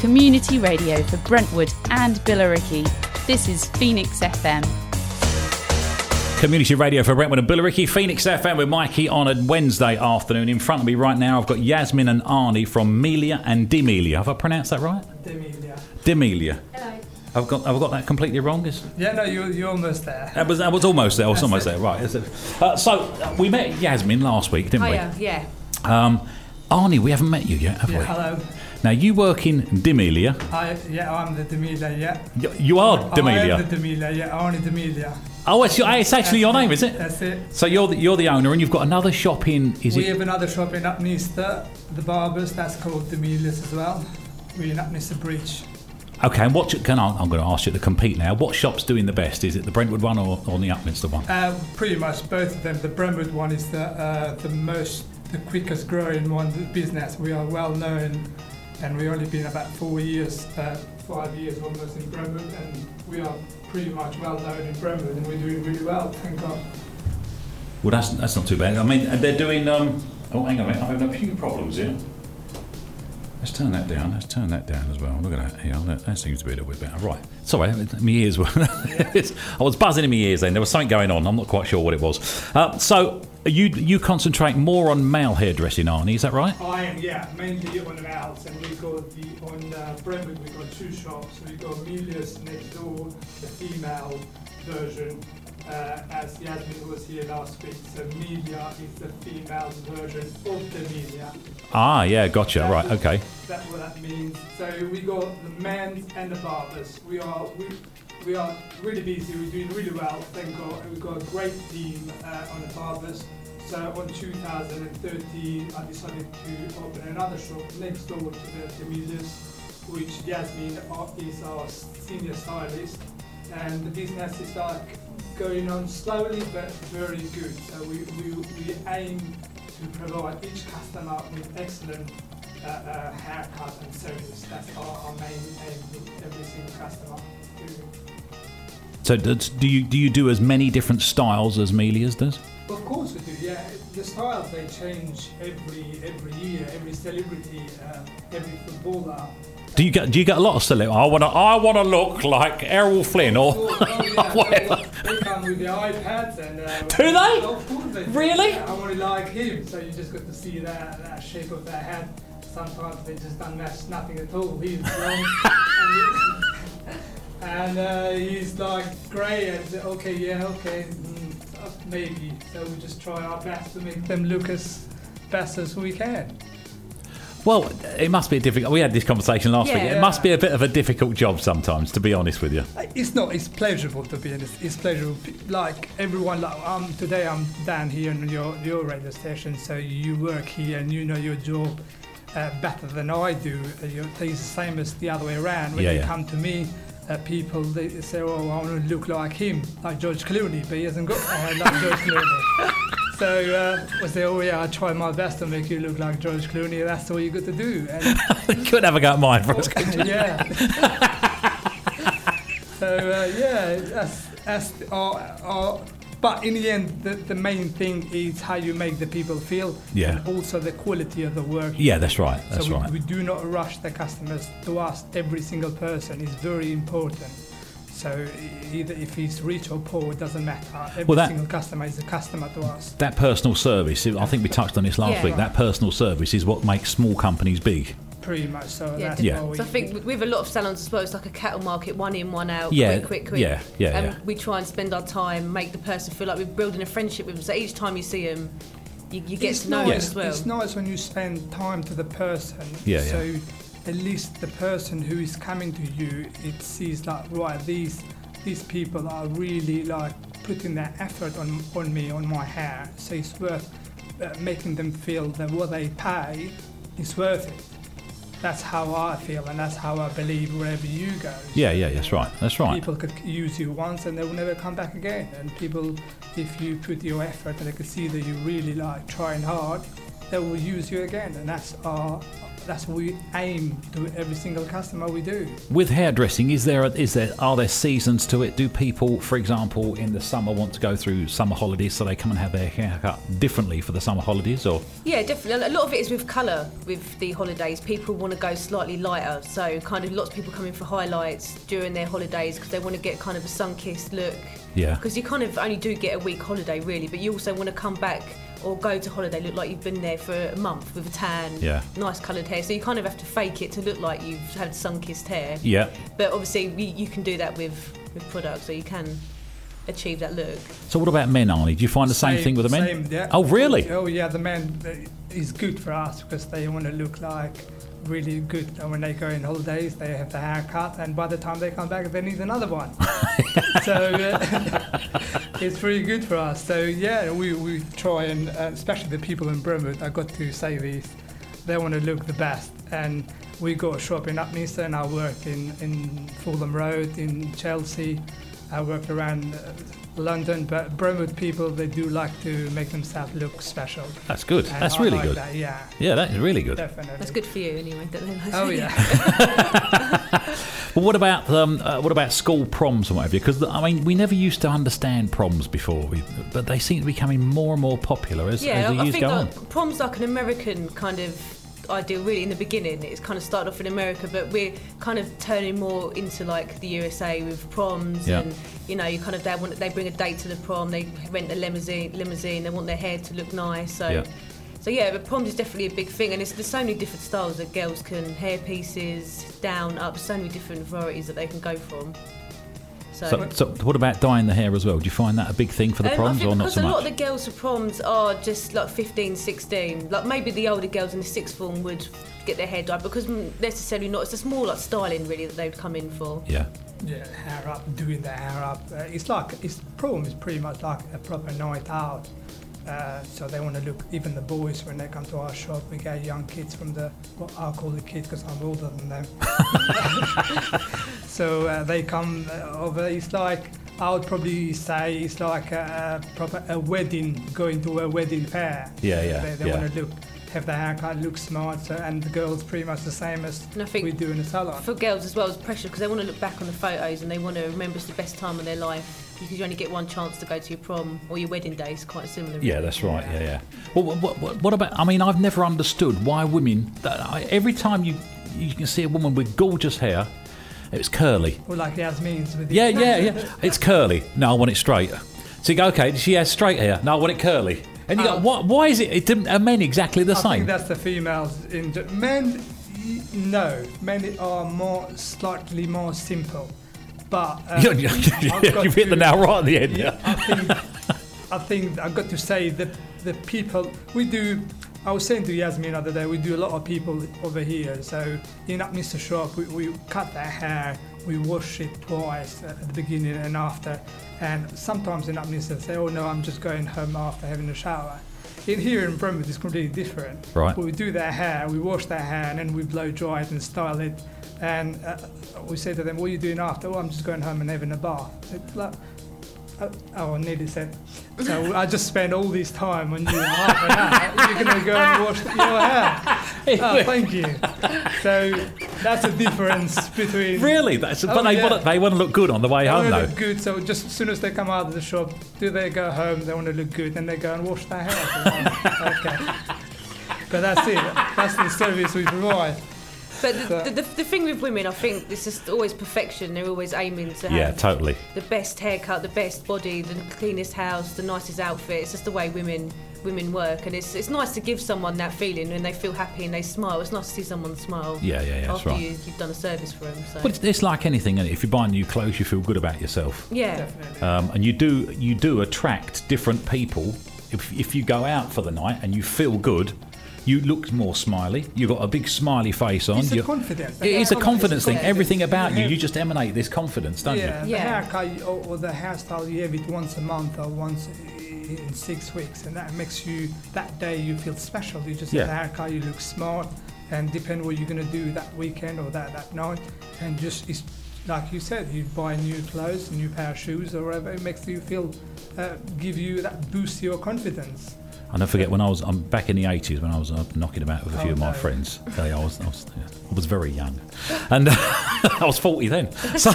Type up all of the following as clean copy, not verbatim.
community radio for Brentwood and Billericay. This is Phoenix FM. Community radio for Brentwood and Billericay, Phoenix FM with Mikey on a Wednesday afternoon. In front of me right now, I've got Yasmin and Arnie from Melia and Demelia. Have I pronounced that right? Demelia. Hello. I've got that completely wrong. Yeah, no, you're almost there. I was almost there. Right. So we met Yasmin last week, didn't we? Yeah. Arnie, we haven't met you yet, have we? Hello. Now you work in Demelia. I'm the Demelia. Yeah. You are Demelia. I am the Demelia. Yeah, Arnie Demelia. Oh, it's actually your name, is it? That's it. So you're the owner, and you've got another shop in. We have another shop in Upminster, the Barbers. That's called Demelia's as well. We're in Upminster Bridge. Okay, and I'm going to ask you to compete now. What shop's doing the best? Is it the Brentwood one or the Upminster one? Pretty much both of them. The Brentwood one is the quickest growing one. The business. We are well known, and we've only been about 5 years almost in Brentwood, and we are pretty much well known in Brentwood, and we're doing really well. Thank God. Well, that's not too bad. I mean, they're doing. Oh, hang on a minute. I have a few problems here. Let's turn that down. As well. Look at that. Here, that seems to be a little bit better. Right. Sorry, my ears were. I was buzzing in my ears then. There was something going on. I'm not quite sure what it was. So you concentrate more on male hairdressing, Arnie. Is that right? I am, yeah. Mainly on males, and we got on Brentwood. We got two shops. We got Melia's next door, the female version. As Yasmin was here last week, so Melia is the female version of the Melia. Ah, yeah, gotcha. Right, okay. That's what that means. So we got the men's and the barbers. We are really busy. We're doing really well. Thank God. We've got a great team on the barbers. So on 2013, I decided to open another shop next door to the Melia's, which Yasmin is our senior stylist, and the business is going on slowly but very good. So we aim to provide each customer with excellent haircut and service. That's our main aim with every single customer. So do you do as many different styles as Melia's does? Of course we do. Yeah, the styles they change every year. Every celebrity, every footballer. Do you get a lot of celebrities? I want to look like Errol Flynn or whatever. They come with the iPads and. Do they? Of course they do. Really? I want to like him, so you just got to see that shape of their head. Sometimes they just don't match nothing at all. He's blonde and he's like grey and okay, maybe. So we just try our best to make them look as best as we can. Well, it must be a difficult. We had this conversation last week. It must be a bit of a difficult job sometimes, to be honest with you. It's not. It's pleasurable, to be honest. It's pleasurable. Like everyone. Today I'm down here on your radio station, so you work here and you know your job better than I do. It's the same as the other way around. When you come to me, people they say, "Oh, I want to look like him, like George Clooney," but he hasn't got like George Clooney. So we say, I try my best to make you look like George Clooney. That's all you got to do. And could have a go at mine for us. Yeah. So that's but in the end, the main thing is how you make the people feel. Yeah. And also the quality of the work. Yeah, that's right. That's right. We do not rush the customers to us. Every single person is very important. So either if he's rich or poor, it doesn't matter. Every single customer is a customer to us. That personal service, I think we touched on this last week, that personal service is what makes small companies big. Pretty much so. So I think we have a lot of salons as well. It's like a cattle market, one in, one out, quick. Yeah. We try and spend our time, make the person feel like we're building a friendship with them. So each time you see them, you get to know them as well. It's nice when you spend time to the person. So at least the person who is coming to you, it sees like, right, these people are really like putting their effort on me, on my hair. So it's worth making them feel that what they pay is worth it. That's how I feel, and that's how I believe wherever you go. Yeah, that's right. People could use you once and they will never come back again. And people, if you put your effort and they could see that you really like trying hard, they will use you again. And that's our that's what we aim to every single customer we do. With hairdressing, are there seasons to it? Do people, for example, in the summer want to go through summer holidays, so they come and have their hair cut differently for the summer holidays, or? Yeah, definitely. A lot of it is with colour. With the holidays, people want to go slightly lighter, so kind of lots of people come in for highlights during their holidays because they want to get kind of a sun-kissed look. Yeah. Because you kind of only do get a week holiday really, but you also want to come back or go to holiday look like you've been there for a month with a tan, nice coloured hair. So you kind of have to fake it to look like you've had sun-kissed hair. Yeah. But obviously you can do that with products, so you can achieve that look. So what about men, Arnie? Do you find the same thing with the men? Same, yeah. Oh, really? Oh, yeah, the men is good for us because they want to look like really good. And when they go on holidays, they have the haircut, and by the time they come back, they need another one. So it's pretty good for us. So yeah, we try, and especially the people in Brentwood, I got to say this, they want to look the best. And we got a shop in Upminster, and I work in Fulham Road, in Chelsea. I work around London, but Brentwood people, they do like to make themselves look special. That's good. And That's I really like good. That, yeah. Yeah, that is really good. Definitely. That's good for you anyway, don't they? Oh yeah. Well, what about school proms and what have you? Because I mean, we never used to understand proms before, but they seem to be becoming more and more popular as the years go on. Prom's like an American kind of ideal really in the beginning. It's kind of started off in America, but we're kind of turning more into like the USA with proms. And you know, you kind of they bring a date to the prom, they rent a limousine, they want their hair to look nice. So yeah, but proms is definitely a big thing, and there's so many different styles that girls can, hair pieces, down, up, so many different varieties that they can go from. So what about dyeing the hair as well? Do you find that a big thing for the proms, or not so much? Because a lot of the girls for proms are just like 15, 16. Like maybe the older girls in the sixth form would get their hair dyed, because necessarily not. It's just more like styling really that they'd come in for. Yeah. Yeah, hair up, doing the hair up. Prom is pretty much like a proper night out. So they want to look, even the boys, when they come to our shop, we get young kids from what I call the kids because I'm older than them. So they come over, it's like, I would probably say it's like a wedding, going to a wedding fair. Yeah. They want to have the haircut, look smart, and the girls pretty much the same as we do in the salon. For girls as well, it's pressure because they want to look back on the photos and they want to remember it's the best time of their life. Because you only get one chance to go to your prom or your wedding day. It's quite similar. Yeah, that's right. Yeah. Well, what about? I mean, I've never understood why women. Every time you can see a woman with gorgeous hair, it's curly. Well, like Yasmin's with Yeah. It's curly. No, I want it straight. So you go, okay, she has straight hair. No, I want it curly. And you go, why is it? Are men exactly the same? I think that's the females. Men, no. Men are slightly more simple. But you've hit the nail right at the end. Yeah, I think I've got to say that the people we do. I was saying to Yasmin the other day, we do a lot of people over here. So in Upminster shop, we cut their hair, we wash it twice at the beginning and after. And sometimes in Upminster they say, "Oh no, I'm just going home after having a shower." Here in Brentwood, it's completely different. Right. We do their hair, we wash their hair, and then we blow dry it and style it. And we say to them, "What are you doing after?" "Oh, I'm just going home and having a bath." I nearly said. So I just spend all this time on you half an hour. You're going to go and wash your hair. Oh, thank you. So that's a difference between. Really? But they want to look good on the way home, though. Look good. So just as soon as they come out of the shop, they go home? They want to look good, then they go and wash their hair. Okay. But that's it. That's the service we provide. But the thing with women, I think, it's just always perfection. They're always aiming to have totally the best haircut, the best body, the cleanest house, the nicest outfit. It's just the way women work, and it's nice to give someone that feeling when they feel happy and they smile. It's nice to see someone smile. Yeah. After right. you've done a service for them. So. But it's like anything, isn't it? If you buy new clothes, you feel good about yourself. Yeah. Definitely. And you do attract different people. If you go out for the night and you feel good, you look more smiley. You've got a big smiley face on. It's a confidence. It is a confidence thing. Everything about you just emanate this confidence, don't you? Yeah, the haircut or the hairstyle, you have it once a month or once in 6 weeks, and that makes you, that day you feel special. You just have the haircut, you look smart, and depend what you're going to do that weekend or that night. And just, it's like you said, you buy new clothes, a new pair of shoes or whatever, it makes you feel, give you that boost your confidence. I never forget when I'm back in the 80s when I was knocking about with a few of my friends. I was very young, and I was 40 then. So,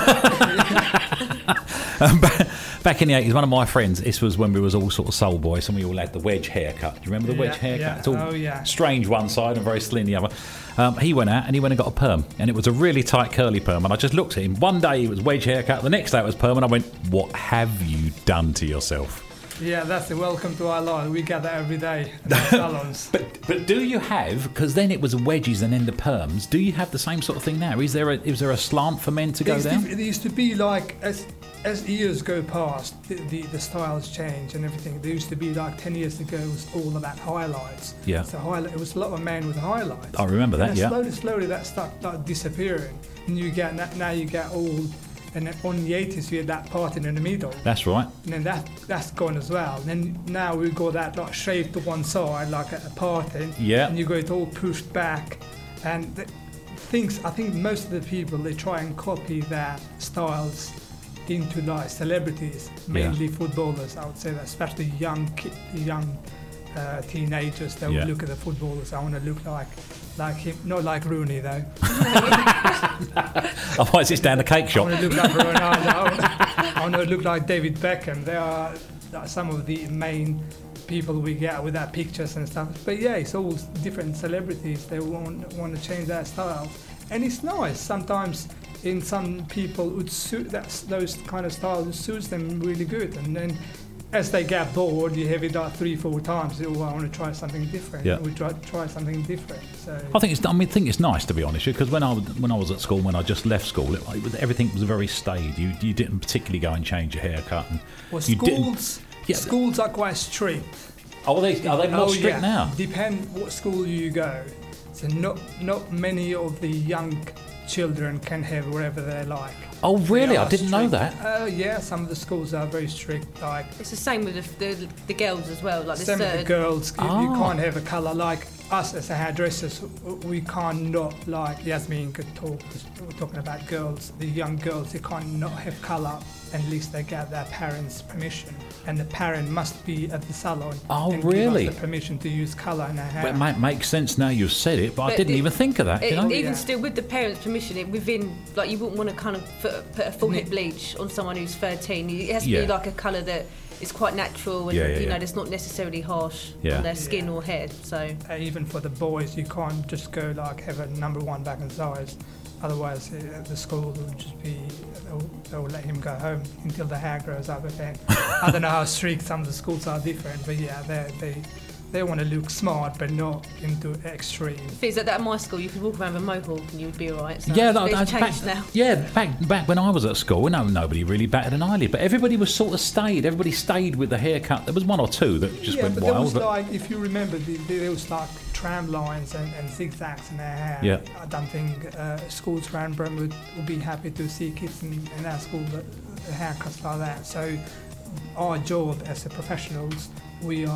back in the 80s, one of my friends. This was when we was all sort of soul boys, and we all had the wedge haircut. Do you remember the wedge haircut? Yeah. It's all strange one side and very slim the other. He went out and he went and got a perm, and it was a really tight curly perm. And I just looked at him. One day it was wedge haircut, the next day it was perm, and I went, "What have you done to yourself?" Yeah, that's the welcome to our life. We get that every day at the salons. But do you have, because then it was wedges and then the perms, do you have the same sort of thing now? Is there a slant for men to go down? It used to be like, as years go past, the styles change and everything. There used to be like 10 years ago, it was all about highlights. Yeah. So it was a lot of men with highlights. I remember that, and slowly that started like disappearing. And now you get all... And on the 80s, we had that part in the middle. That's right. And then that's gone as well. And then now we've got that like shaved to one side, like a parting. Yeah. And you got it all pushed back. And I think most of the people, they try and copy that styles into like celebrities, mainly footballers. I would say that, especially young teenagers. They will look at the footballers. I want to look like him, not like Rooney though. Otherwise, it's down the cake shop. I want to look like Ronaldo. I want to look like David Beckham. They are some of the main people we get with our pictures and stuff. But yeah, it's all different celebrities. They want to change their style, and it's nice. Sometimes in some people would suit those kind of styles suits them really good, and then as they get bored, you have it like 3-4 times. I want to try something different. Yeah. We try something different. So I think it's nice, to be honest, because when I was at school, when I just left school, everything was very staid. You didn't particularly go and change your haircut. Schools are quite strict. Oh, are they more strict now? Depend what school you go. So not many of the young children can have whatever they like. Oh, really? I didn't know that. Yeah, some of the schools are very strict. Like it's the same with the girls as well. Like some of the girls, you can't have a colour. Like us as hairdressers, we can't not, like Yasmin could talk. We're talking about girls, the young girls. They can't not have colour unless they get their parents' permission, and the parent must be at the salon. Oh, and really? Give us the permission to use colour in their hair. Well, it makes sense now you've said it, but I didn't even think of that. Even still, with the parents' permission, like you wouldn't want to kind of put a full head bleach on someone who's 13. It has to be like a colour that is quite natural and that's not necessarily harsh on their skin or hair. So even for the boys, you can't just go like have a number 1 back in size. Otherwise, the school will just be, they'll let him go home until the hair grows up again. I don't know how strict some of the schools are different, but yeah, they want to look smart, but not into extreme. Things like that at my school, you could walk around with a mohawk and you would be alright. So it's changed now. Yeah, back when I was at school, nobody really batted an eyelid, but everybody was sort of stayed. Everybody stayed with the haircut. There was 1 or 2 that just went wild. There was like, if you remember, there was like tram lines and zigzags in their hair. Yeah. I don't think schools around Brentwood would be happy to see kids in our school that haircuts like that. So our job as a professionals, we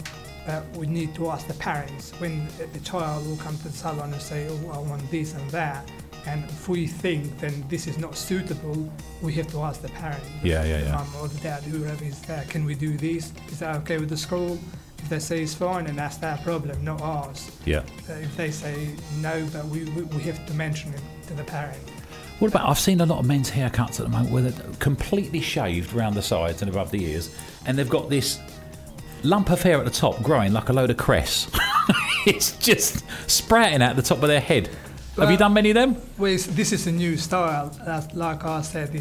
need to ask the parents when the child will come to the salon and say, I want this and that. And if we think then this is not suitable, we have to ask the parent. The mum or the dad, whoever is there, can we do this? Is that okay with the school? If they say it's fine, and that's their problem, not ours. Yeah. If they say no, but we have to mention it to the parent. What about, I've seen a lot of men's haircuts at the moment where they're completely shaved around the sides and above the ears, and they've got this lump of hair at the top growing like a load of cress. It's just sprouting out the top of their head. Have you done many of them? Well, this is a new style. Like I said,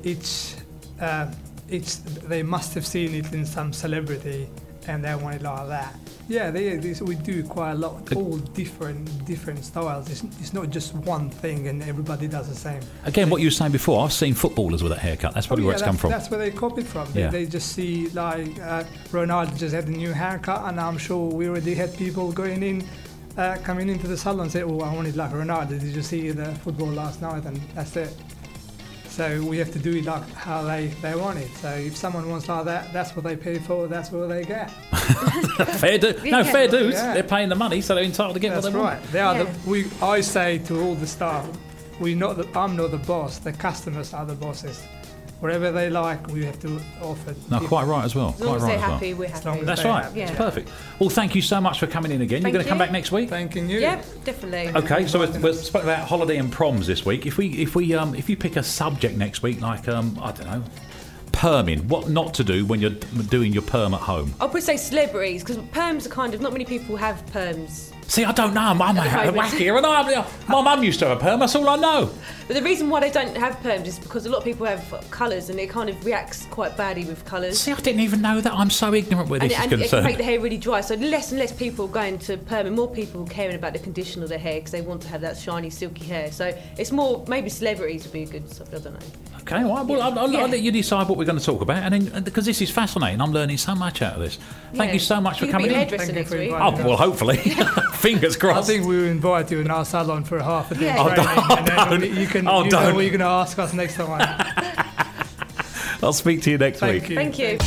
they must have seen it in some celebrity and they want it like that. Yeah, we do quite a lot, all different styles. It's not just one thing and everybody does the same. Again, what you were saying before, I've seen footballers with that haircut. That's probably where it's come from. That's where they copied from. They just see, like, Ronaldo just had a new haircut, and I'm sure we already had people coming into the salon and say, oh, I wanted like Ronaldo. Did you see the football last night? And that's it. So we have to do it like how they want it. So if someone wants like that, that's what they pay for, that's what they get. Fair dues. Yeah. They're paying the money, so they're entitled to get what they want. That's right. I say to all the staff, I'm not the boss, the customers are the bosses. whatever they like, we have to offer. No, quite right as well. As long Quite as right they're as well. happy, we're happy. That's They're right. happy. It's Yeah. perfect. Well, thank you so much for coming in again. You're Thank going to come you. back next week? Thanking you. Yeah, definitely. Okay, so we've spoken about holiday and proms this week. If you pick a subject next week, like I don't know, perming, what not to do when you're doing your perm at home. I would say celebrities, because perms are kind of, not many people have perms. See, I don't know. I'm moment. wacky, and my mum used to have a perm. That's all I know. But the reason why they don't have perms is because a lot of people have colours and it kind of reacts quite badly with colours. See, I didn't even know that. I'm so ignorant where this is And it can concerned. make the hair really dry. So less and less people going to perm and more people caring about the condition of their hair because they want to have that shiny, silky hair. So it's more, maybe celebrities would be a good stuff, I don't know. Okay, well, I'll let you decide what we're going to talk about, and then because this is fascinating, I'm learning so much out of this. Thank you so much for coming You in. could be a hairdresser Thank you next for week. inviting Oh, well, hopefully. Fingers I crossed. think we will invite you in our salon for a half a day Yeah. training, and then you know don't. what you're going to ask us next time. I'll speak to you next week. Thank you.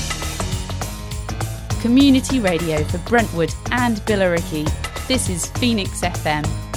Thank you. Community radio for Brentwood and Billericay. This is Phoenix FM.